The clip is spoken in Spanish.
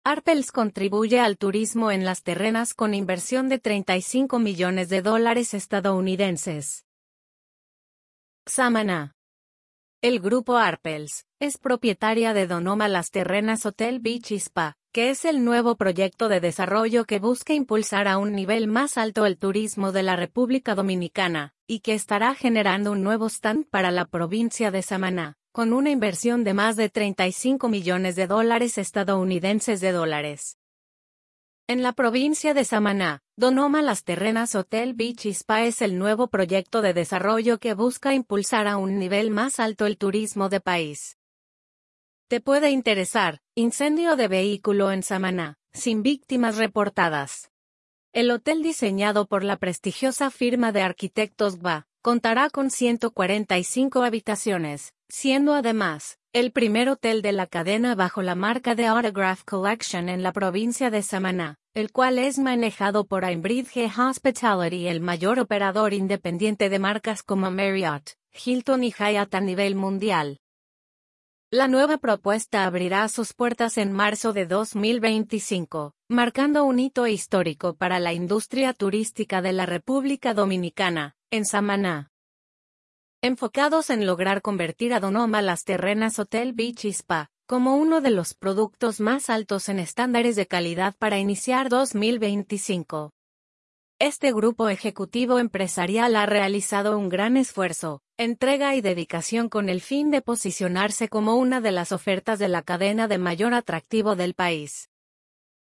Arpels contribuye al turismo en Las Terrenas con inversión de $35 millones estadounidenses. Samaná. El grupo Arpels es propietaria de Donoma Las Terrenas Hotel Beach Spa, que es el nuevo proyecto de desarrollo que busca impulsar a un nivel más alto el turismo de la República Dominicana, y que estará generando un nuevo stand para la provincia de Samaná, con una inversión de más de $35 millones estadounidenses. En la provincia de Samaná, Donoma Las Terrenas Hotel Beach Spa es el nuevo proyecto de desarrollo que busca impulsar a un nivel más alto el turismo de país. Te puede interesar: incendio de vehículo en Samaná, sin víctimas reportadas. El hotel, diseñado por la prestigiosa firma de arquitectos GBA, contará con 145 habitaciones, siendo además el primer hotel de la cadena bajo la marca de Autograph Collection en la provincia de Samaná, el cual es manejado por Aimbridge Hospitality, el mayor operador independiente de marcas como Marriott, Hilton y Hyatt a nivel mundial. La nueva propuesta abrirá sus puertas en marzo de 2025, marcando un hito histórico para la industria turística de la República Dominicana, en Samaná. Enfocados en lograr convertir a Donoma Las Terrenas Hotel Beach Spa como uno de los productos más altos en estándares de calidad para iniciar 2025. Este grupo ejecutivo empresarial ha realizado un gran esfuerzo, entrega y dedicación con el fin de posicionarse como una de las ofertas de la cadena de mayor atractivo del país.